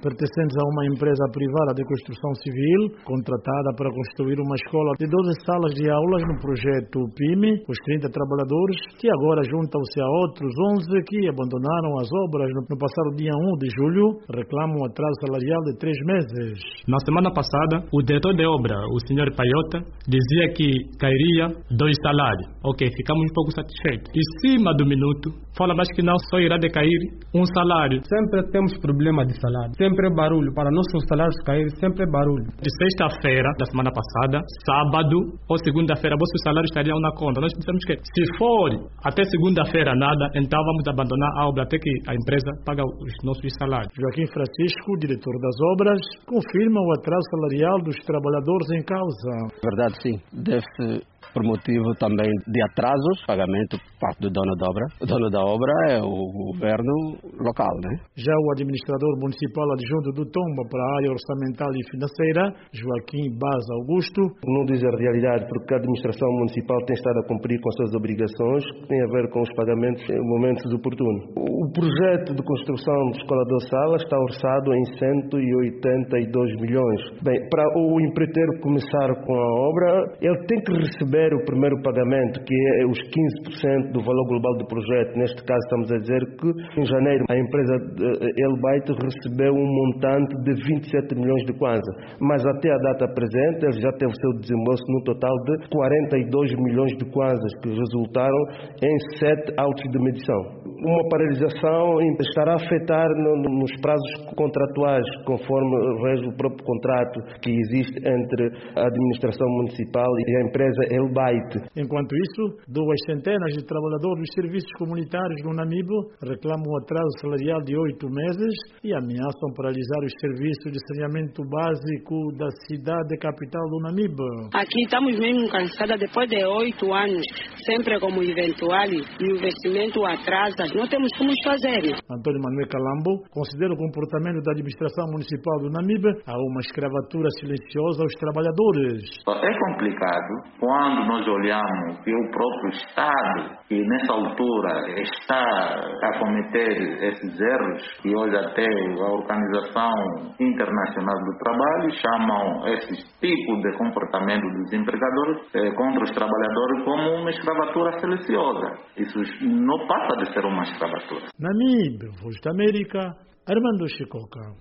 pertencentes a uma empresa privada de construção civil, contratada para construir uma escola de 12 salas de aulas no projeto PIME. Os 30 trabalhadores, que agora juntam-se a outros 11 que abandonaram as obras no passado dia 1 de julho, reclamam um atraso salarial de 3 meses. Na semana passada, o diretor de obra, o senhor Paiota, dizia que cairia 2 salários. Ok, ficamos um pouco satisfeitos. Em cima do minuto, fala mais que não, só irá decair 1 salário. Sempre temos problema de salário. Sempre é barulho. Para nossos salários cair, sempre é barulho. De sexta-feira da semana passada, sábado ou segunda-feira, vossos salários estariam na conta. Nós dissemos que se for até segunda-feira nada, então vamos abandonar a obra até que a empresa pague os nossos salários. Joaquim Francisco, diretor das obras, confirma o atraso salarial dos trabalhadores em causa. Verdade, sim. Deve-se por motivo também de atrasos, pagamento por parte do dono da obra. O dono da obra é o governo local, né? Já o administrador municipal adjunto do Tomba para a área orçamental e financeira, Joaquim Baz Augusto. Não diz a realidade, porque a administração municipal tem estado a cumprir com suas obrigações, que têm a ver com os pagamentos em momentos oportunos. O projeto de construção de escola de salas está orçado em 182 milhões. Bem, para o empreiteiro começar com a obra, ele tem que receber o primeiro pagamento, que é os 15% do valor global do projeto. Neste caso, estamos a dizer que em janeiro a empresa Elbait recebeu um montante de 27 milhões de kwanza, mas até a data presente ele já teve o seu desembolso no total de 42 milhões de kwanzas, que resultaram em 7 autos de medição. Uma paralisação estará a afetar nos prazos contratuais, conforme rege o próprio contrato que existe entre a administração municipal e a empresa Elbait. Enquanto isso, 2 centenas de trabalhadores dos serviços comunitários do Namibe reclamam um atraso salarial de 8 meses e ameaçam paralisar os serviços de saneamento básico da cidade capital do Namibe. Aqui estamos mesmo cansados depois de 8 anos, sempre como eventual e o investimento atrasa. Não temos como fazer. Antônio Manuel Calambo considera o comportamento da administração municipal do Namibe a uma escravatura silenciosa aos trabalhadores. É complicado quando nós olhamos que o próprio Estado, que nessa altura está a cometer esses erros, e hoje até a Organização Internacional do Trabalho chamam esse tipo de comportamento dos empregadores contra os trabalhadores como uma escravatura silenciosa. Isso não passa de ser uma escravatura. Namibe, Voz da América, Armando Chicoca.